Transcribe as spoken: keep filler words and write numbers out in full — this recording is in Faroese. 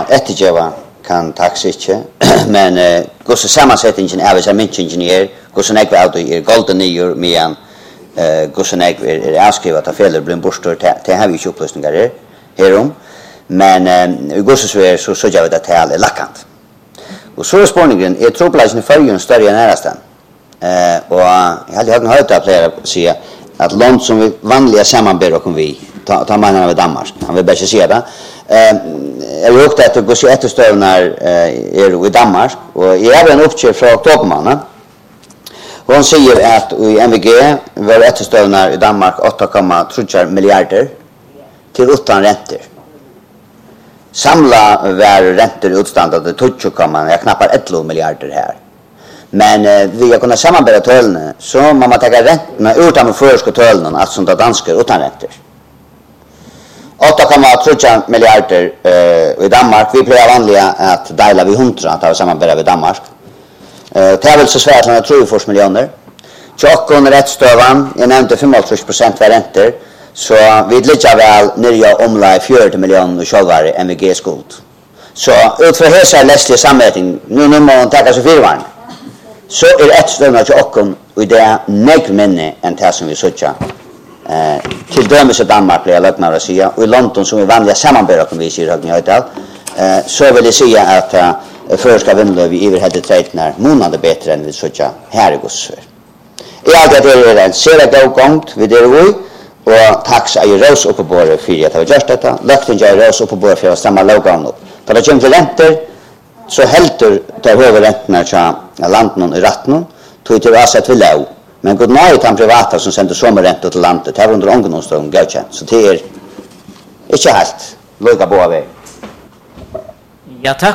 ettergeva kan tax inte, men uh, går så sammansättningen är så mycket ingenjör, går så näkva auto är golden year med en uh, går så näkva är avskrivet att fel blir borstor till har vi ju upplösningar härom, men uh, går så så är så så jag vet att det är lackant. Och så är spårningen är tropplagen i förrjun större än nästan. Eh och jag hade hört hört att flera säga att land som vi vanliga sammanber och vi ta ta man av Danmark. Han vill bara säga det. Eh jag har hört att det går så ettestövnar eh är i Danmark och jag har en uppgift från Tokmanna. Hon säger att i M V G var ettestövnar i Danmark åtta komma tre miljarder till utan räntor. Samla var räntor utstandade tjugo komma jag knappar elva miljarder här. Men eh, vi har kunnat sammanbära tölna så man man ta räntorna utan med förska tölna alltså som danskar utan räntor. åtta komma tre miljarder eh, i Danmark. Vi blir vanliga att dela vid hundra att ha sammanbära vid Danmark. Eh, det är väl så svårt att tro för miljoner. Tjockon rättsstövan, jag nämnde femtioåtta procent var räntor. Så vi ligger väl nere omlai fyrtio miljoner och självare M V G-skuld. Så utför hela lästliga samverkning, nu nu må man tacka sig för så är ett stövna till åkken och det är nek minne än det som vi söker. Eh, till dömes i Danmark blir jag lagt med att säga, och i London som är vanliga sammanbörare som vi ser högt i höjtal, eh, så vill jag säga att uh, förska vindlöv i överhedde trätnar månader bättre än vi söker här i Gossver. I allt att det är en serie gångt vid det vi, och tax är ju rås uppe på det för att ha gjort detta. Lökten är rås uppe på det för att stämma lågan upp. För det kommer till räntor, så helter det huvudräntorna till landen i ratten, tog till att sätta vi låg. Men god nej till privata som sänder sommarräntor till landet, här under ångenomstånd godkänt. Så det är inte helt låga på väg. Ja, tack.